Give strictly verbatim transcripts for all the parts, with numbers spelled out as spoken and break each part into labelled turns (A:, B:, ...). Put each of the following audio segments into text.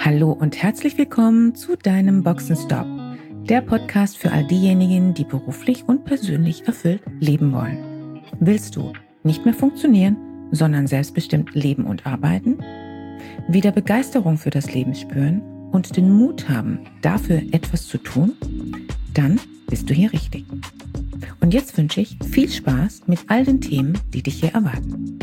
A: Hallo und herzlich willkommen zu deinem Boxenstopp, der Podcast für all diejenigen, die beruflich und persönlich erfüllt leben wollen. Willst du nicht mehr funktionieren, sondern selbstbestimmt leben und arbeiten? Wieder Begeisterung für das Leben spüren und den Mut haben, dafür etwas zu tun? Dann bist du hier richtig. Und jetzt wünsche ich viel Spaß mit all den Themen, die dich hier erwarten.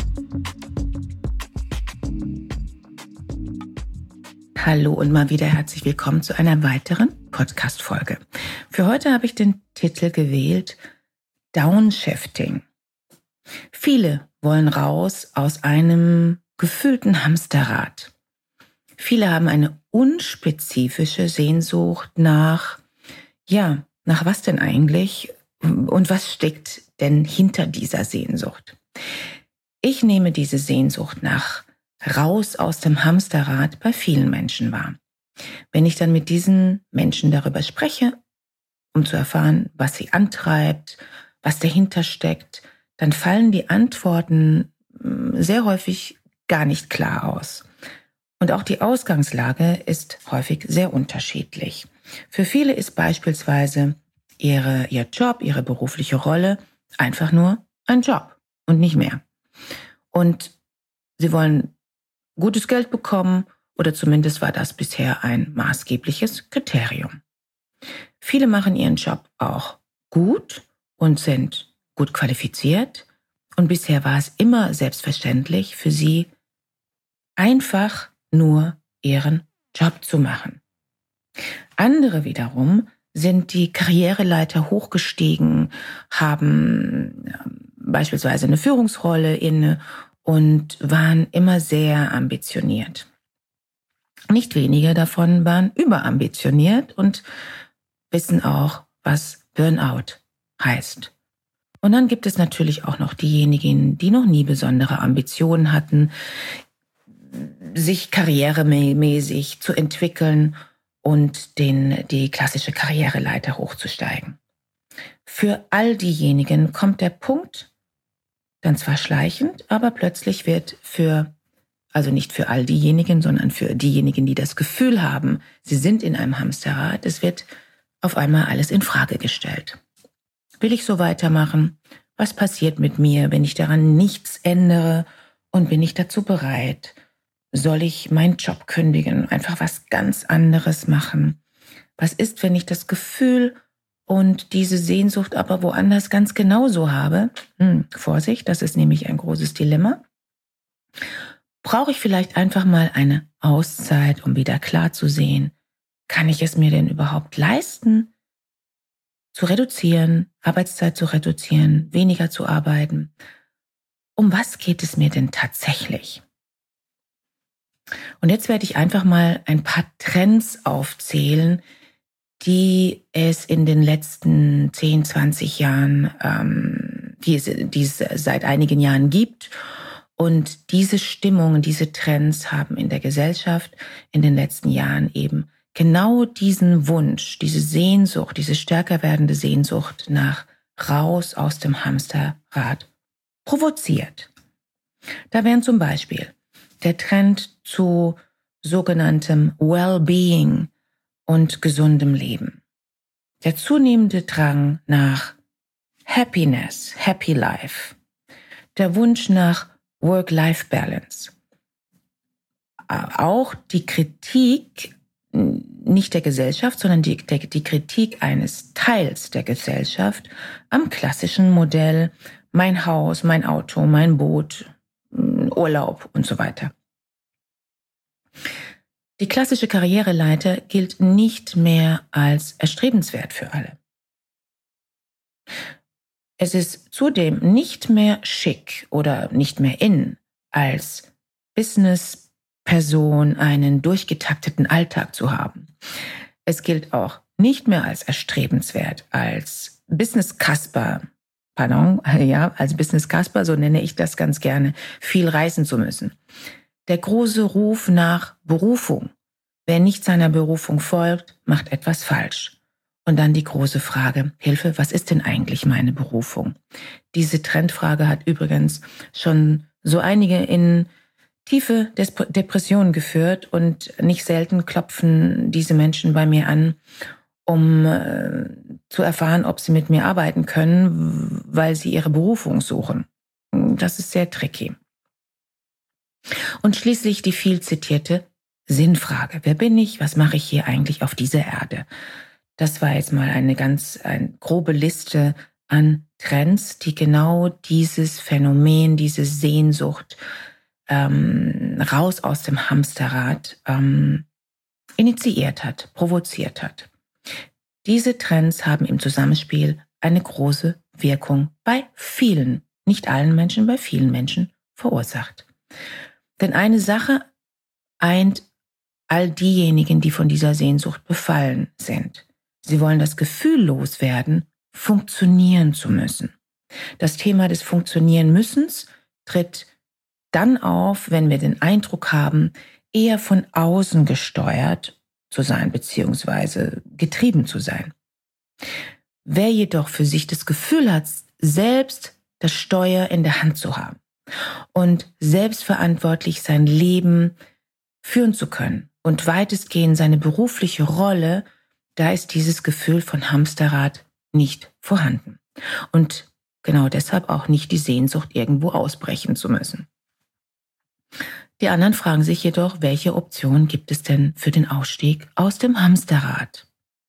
A: Hallo und mal wieder herzlich willkommen zu einer weiteren Podcast-Folge. Für heute habe ich den Titel gewählt Downshifting. Viele wollen raus aus einem gefüllten Hamsterrad. Viele haben eine unspezifische Sehnsucht nach, ja, nach was denn eigentlich und was steckt denn hinter dieser Sehnsucht? Ich nehme diese Sehnsucht nach raus aus dem Hamsterrad bei vielen Menschen wahr. Wenn ich dann mit diesen Menschen darüber spreche, um zu erfahren, was sie antreibt, was dahinter steckt, dann fallen die Antworten sehr häufig gar nicht klar aus. Und auch die Ausgangslage ist häufig sehr unterschiedlich. Für viele ist beispielsweise ihre, ihr Job, ihre berufliche Rolle einfach nur ein Job und nicht mehr. Und sie wollen gutes Geld bekommen oder zumindest war das bisher ein maßgebliches Kriterium. Viele machen ihren Job auch gut und sind gut qualifiziert und bisher war es immer selbstverständlich für sie, einfach nur ihren Job zu machen. Andere wiederum sind die Karriereleiter hochgestiegen, haben beispielsweise eine Führungsrolle inne und waren immer sehr ambitioniert. Nicht wenige davon waren überambitioniert und wissen auch, was Burnout heißt. Und dann gibt es natürlich auch noch diejenigen, die noch nie besondere Ambitionen hatten, sich karrieremäßig zu entwickeln und den, die klassische Karriereleiter hochzusteigen. Für all diejenigen kommt der Punkt, dann zwar schleichend, aber plötzlich wird für, also nicht für all diejenigen, sondern für diejenigen, die das Gefühl haben, sie sind in einem Hamsterrad, es wird auf einmal alles in Frage gestellt. Will ich so weitermachen? Was passiert mit mir, wenn ich daran nichts ändere? Und bin ich dazu bereit? Soll ich meinen Job kündigen, einfach was ganz anderes machen? Was ist, wenn ich das Gefühl und diese Sehnsucht aber woanders ganz genauso habe? Hm, Vorsicht, das ist nämlich ein großes Dilemma. Brauche ich vielleicht einfach mal eine Auszeit, um wieder klar zu sehen, kann ich es mir denn überhaupt leisten, zu reduzieren, Arbeitszeit zu reduzieren, weniger zu arbeiten? Um was geht es mir denn tatsächlich? Und jetzt werde ich einfach mal ein paar Trends aufzählen, die es in den letzten zehn, zwanzig Jahren, ähm, die, es, die es seit einigen Jahren gibt. Und diese Stimmungen, diese Trends haben in der Gesellschaft in den letzten Jahren eben genau diesen Wunsch, diese Sehnsucht, diese stärker werdende Sehnsucht nach raus aus dem Hamsterrad provoziert. Da wären zum Beispiel der Trend zu sogenanntem Wellbeing und gesundem Leben. Der zunehmende Drang nach Happiness, Happy Life. Der Wunsch nach Work-Life-Balance. Auch die Kritik, nicht der Gesellschaft, sondern die, der, die Kritik eines Teils der Gesellschaft am klassischen Modell mein Haus, mein Auto, mein Boot, Urlaub und so weiter. Die klassische Karriereleiter gilt nicht mehr als erstrebenswert für alle. Es ist zudem nicht mehr schick oder nicht mehr in, als Businessperson einen durchgetakteten Alltag zu haben. Es gilt auch nicht mehr als erstrebenswert, als Business-Kasper, pardon, ja, als Business-Kasper, so nenne ich das ganz gerne, viel reisen zu müssen. Der große Ruf nach Berufung. Wer nicht seiner Berufung folgt, macht etwas falsch. Und dann die große Frage, Hilfe, was ist denn eigentlich meine Berufung? Diese Trendfrage hat übrigens schon so einige in tiefe Des- Depressionen geführt und nicht selten klopfen diese Menschen bei mir an, um äh, zu erfahren, ob sie mit mir arbeiten können, weil sie ihre Berufung suchen. Das ist sehr tricky. Und schließlich die viel zitierte Sinnfrage. Wer bin ich? Was mache ich hier eigentlich auf dieser Erde? Das war jetzt mal eine ganz eine grobe Liste an Trends, die genau dieses Phänomen, diese Sehnsucht ähm, raus aus dem Hamsterrad ähm, initiiert hat, provoziert hat. Diese Trends haben im Zusammenspiel eine große Wirkung bei vielen, nicht allen Menschen, bei vielen Menschen verursacht. Denn eine Sache eint all diejenigen, die von dieser Sehnsucht befallen sind. Sie wollen das Gefühl loswerden, funktionieren zu müssen. Das Thema des Funktionieren-Müssens tritt dann auf, wenn wir den Eindruck haben, eher von außen gesteuert zu sein bzw. getrieben zu sein. Wer jedoch für sich das Gefühl hat, selbst das Steuer in der Hand zu haben und selbstverantwortlich sein Leben führen zu können und weitestgehend seine berufliche Rolle, da ist dieses Gefühl von Hamsterrad nicht vorhanden. Und genau deshalb auch nicht die Sehnsucht, irgendwo ausbrechen zu müssen. Die anderen fragen sich jedoch, welche Option gibt es denn für den Ausstieg aus dem Hamsterrad?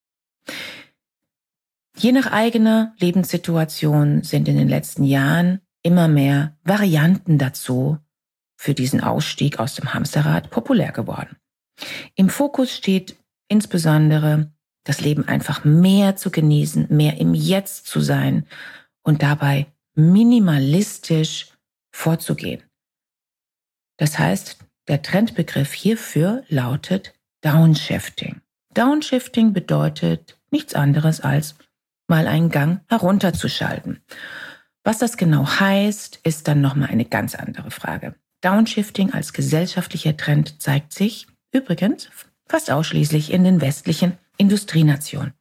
A: Je nach eigener Lebenssituation sind in den letzten Jahren immer mehr Varianten dazu für diesen Ausstieg aus dem Hamsterrad populär geworden. Im Fokus steht insbesondere, das Leben einfach mehr zu genießen, mehr im Jetzt zu sein und dabei minimalistisch vorzugehen. Das heißt, der Trendbegriff hierfür lautet Downshifting. Downshifting bedeutet nichts anderes als mal einen Gang herunterzuschalten. Was das genau heißt, ist dann nochmal eine ganz andere Frage. Downshifting als gesellschaftlicher Trend zeigt sich übrigens fast ausschließlich in den westlichen Industrienationen.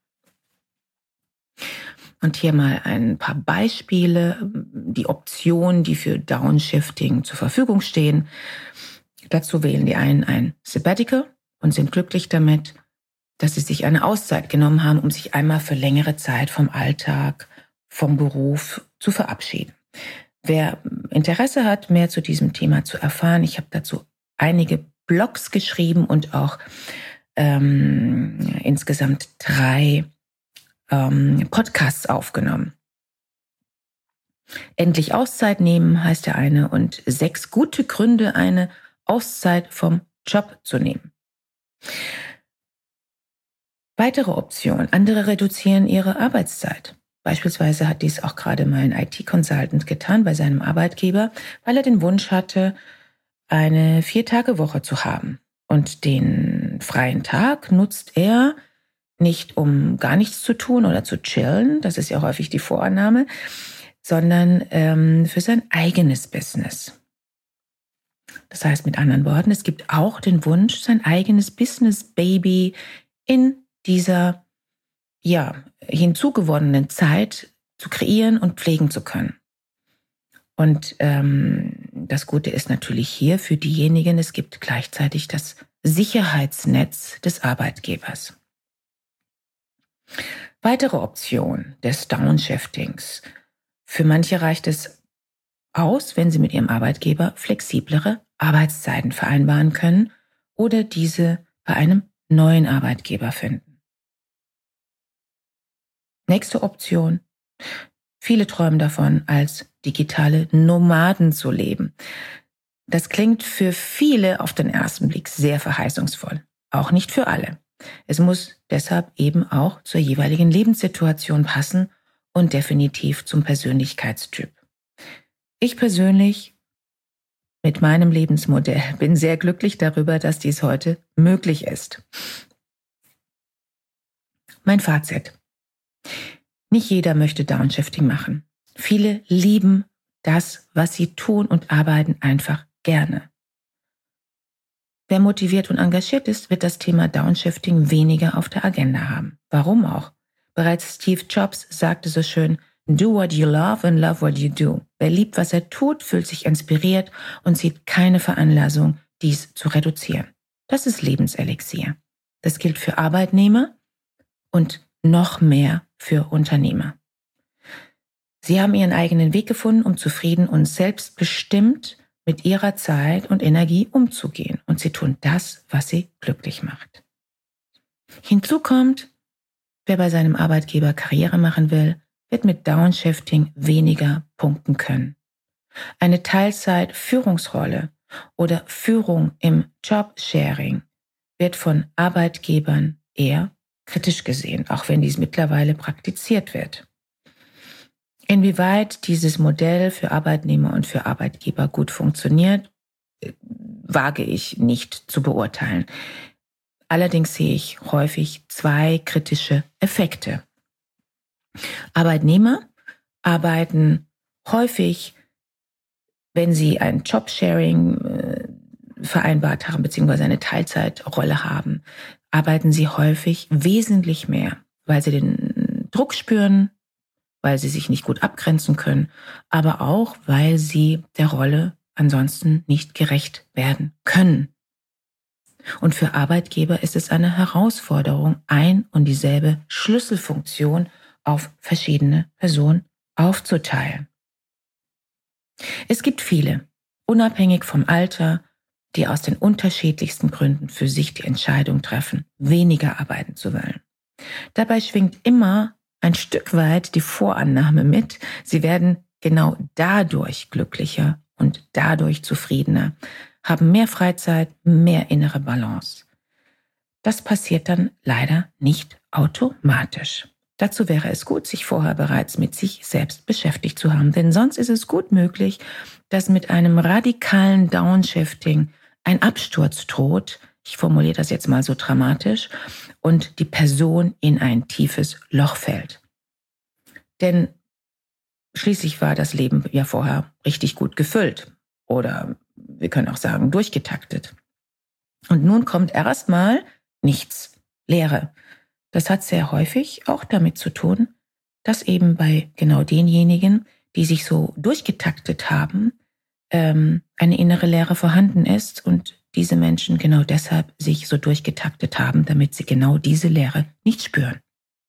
A: Und hier mal ein paar Beispiele, die Optionen, die für Downshifting zur Verfügung stehen. Dazu wählen die einen ein Sabbatical und sind glücklich damit, dass sie sich eine Auszeit genommen haben, um sich einmal für längere Zeit vom Alltag, vom Beruf zu verabschieden. Wer Interesse hat, mehr zu diesem Thema zu erfahren, ich habe dazu einige Blogs geschrieben und auch ähm, insgesamt drei ähm, Podcasts aufgenommen. Endlich Auszeit nehmen heißt der eine und sechs gute Gründe, eine Auszeit vom Job zu nehmen. Weitere Optionen. Andere reduzieren ihre Arbeitszeit. Beispielsweise hat dies auch gerade mein I T-Consultant getan bei seinem Arbeitgeber, weil er den Wunsch hatte, eine Vier-Tage-Woche zu haben. Und den freien Tag nutzt er nicht, um gar nichts zu tun oder zu chillen, das ist ja häufig die Vorannahme, sondern ähm, für sein eigenes Business. Das heißt mit anderen Worten, es gibt auch den Wunsch, sein eigenes Business-Baby in dieser ja, hinzugewonnenen Zeit zu kreieren und pflegen zu können. Und ähm, das Gute ist natürlich hier für diejenigen, es gibt gleichzeitig das Sicherheitsnetz des Arbeitgebers. Weitere Option des Downshiftings. Für manche reicht es aus, wenn sie mit ihrem Arbeitgeber flexiblere Arbeitszeiten vereinbaren können oder diese bei einem neuen Arbeitgeber finden. Nächste Option. Viele träumen davon, als digitale Nomaden zu leben. Das klingt für viele auf den ersten Blick sehr verheißungsvoll. Auch nicht für alle. Es muss deshalb eben auch zur jeweiligen Lebenssituation passen und definitiv zum Persönlichkeitstyp. Ich persönlich mit meinem Lebensmodell bin sehr glücklich darüber, dass dies heute möglich ist. Mein Fazit. Nicht jeder möchte Downshifting machen. Viele lieben das, was sie tun und arbeiten einfach gerne. Wer motiviert und engagiert ist, wird das Thema Downshifting weniger auf der Agenda haben. Warum auch? Bereits Steve Jobs sagte so schön, Do what you love and love what you do. Wer liebt, was er tut, fühlt sich inspiriert und sieht keine Veranlassung, dies zu reduzieren. Das ist Lebenselixier. Das gilt für Arbeitnehmer und noch mehr für Unternehmer. Sie haben ihren eigenen Weg gefunden, um zufrieden und selbstbestimmt mit ihrer Zeit und Energie umzugehen. Und sie tun das, was sie glücklich macht. Hinzu kommt, wer bei seinem Arbeitgeber Karriere machen will, wird mit Downshifting weniger punkten können. Eine Teilzeit-Führungsrolle oder Führung im Jobsharing wird von Arbeitgebern eher kritisch gesehen, auch wenn dies mittlerweile praktiziert wird. Inwieweit dieses Modell für Arbeitnehmer und für Arbeitgeber gut funktioniert, wage ich nicht zu beurteilen. Allerdings sehe ich häufig zwei kritische Effekte. Arbeitnehmer arbeiten häufig, wenn sie ein Jobsharing äh, vereinbart haben, beziehungsweise eine Teilzeitrolle haben, arbeiten sie häufig wesentlich mehr, weil sie den Druck spüren, weil sie sich nicht gut abgrenzen können, aber auch, weil sie der Rolle ansonsten nicht gerecht werden können. Und für Arbeitgeber ist es eine Herausforderung, ein und dieselbe Schlüsselfunktion auf verschiedene Personen aufzuteilen. Es gibt viele, unabhängig vom Alter, die aus den unterschiedlichsten Gründen für sich die Entscheidung treffen, weniger arbeiten zu wollen. Dabei schwingt immer ein Stück weit die Vorannahme mit, sie werden genau dadurch glücklicher und dadurch zufriedener, haben mehr Freizeit, mehr innere Balance. Das passiert dann leider nicht automatisch. Dazu wäre es gut, sich vorher bereits mit sich selbst beschäftigt zu haben, denn sonst ist es gut möglich, dass mit einem radikalen Downshifting ein Absturz droht, ich formuliere das jetzt mal so dramatisch, und die Person in ein tiefes Loch fällt. Denn schließlich war das Leben ja vorher richtig gut gefüllt oder wir können auch sagen durchgetaktet. Und nun kommt erstmal nichts, Leere. Das hat sehr häufig auch damit zu tun, dass eben bei genau denjenigen, die sich so durchgetaktet haben, ähm, eine innere Leere vorhanden ist und diese Menschen genau deshalb sich so durchgetaktet haben, damit sie genau diese Leere nicht spüren.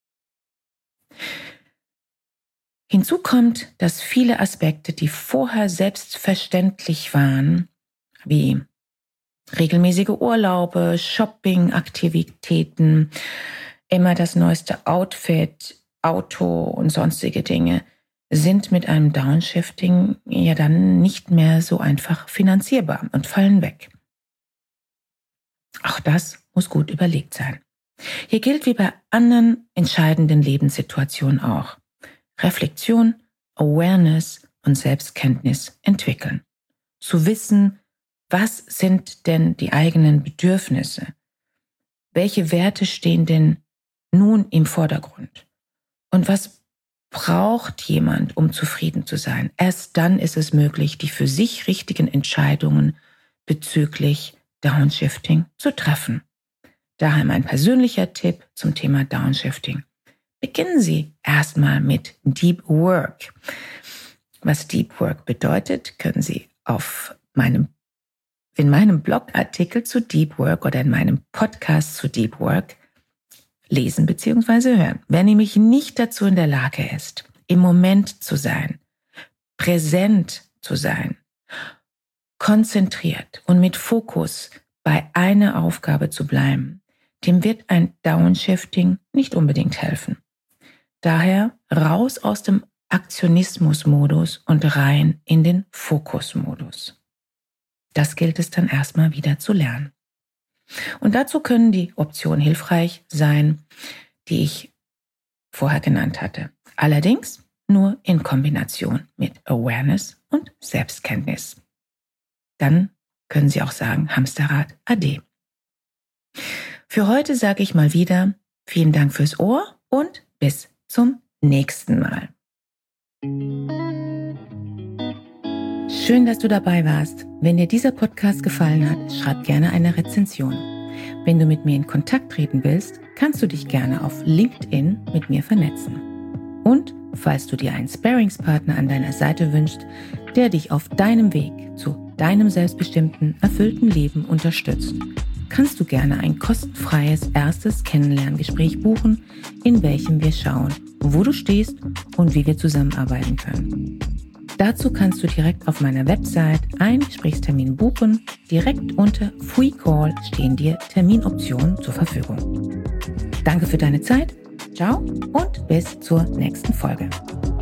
A: Hinzu kommt, dass viele Aspekte, die vorher selbstverständlich waren, wie regelmäßige Urlaube, Shopping-Aktivitäten, immer das neueste Outfit, Auto und sonstige Dinge, sind mit einem Downshifting ja dann nicht mehr so einfach finanzierbar und fallen weg. Auch das muss gut überlegt sein. Hier gilt wie bei anderen entscheidenden Lebenssituationen auch: Reflexion, Awareness und Selbstkenntnis entwickeln. Zu wissen, was sind denn die eigenen Bedürfnisse? Welche Werte stehen denn nun im Vordergrund? Und was braucht jemand, um zufrieden zu sein? Erst dann ist es möglich, die für sich richtigen Entscheidungen bezüglich Downshifting zu treffen. Daher mein persönlicher Tipp zum Thema Downshifting. Beginnen Sie erstmal mit Deep Work. Was Deep Work bedeutet, können Sie auf meinem, in meinem Blogartikel zu Deep Work oder in meinem Podcast zu Deep Work lesen bzw. hören. Wer nämlich nicht dazu in der Lage ist, im Moment zu sein, präsent zu sein, konzentriert und mit Fokus bei einer Aufgabe zu bleiben, dem wird ein Downshifting nicht unbedingt helfen. Daher raus aus dem Aktionismus-Modus und rein in den Fokus-Modus. Das gilt es dann erstmal wieder zu lernen. Und dazu können die Optionen hilfreich sein, die ich vorher genannt hatte. Allerdings nur in Kombination mit Awareness und Selbstkenntnis. Dann können Sie auch sagen, Hamsterrad ade. Für heute sage ich mal wieder, vielen Dank fürs Ohr und bis zum nächsten Mal. Schön, dass du dabei warst. Wenn dir dieser Podcast gefallen hat, schreib gerne eine Rezension. Wenn du mit mir in Kontakt treten willst, kannst du dich gerne auf LinkedIn mit mir vernetzen. Und falls du dir einen Sparringspartner an deiner Seite wünschst, der dich auf deinem Weg zu deinem selbstbestimmten, erfüllten Leben unterstützt, kannst du gerne ein kostenfreies erstes Kennenlerngespräch buchen, in welchem wir schauen, wo du stehst und wie wir zusammenarbeiten können. Dazu kannst du direkt auf meiner Website einen Gesprächstermin buchen. Direkt unter Free Call stehen dir Terminoptionen zur Verfügung. Danke für deine Zeit. Ciao und bis zur nächsten Folge.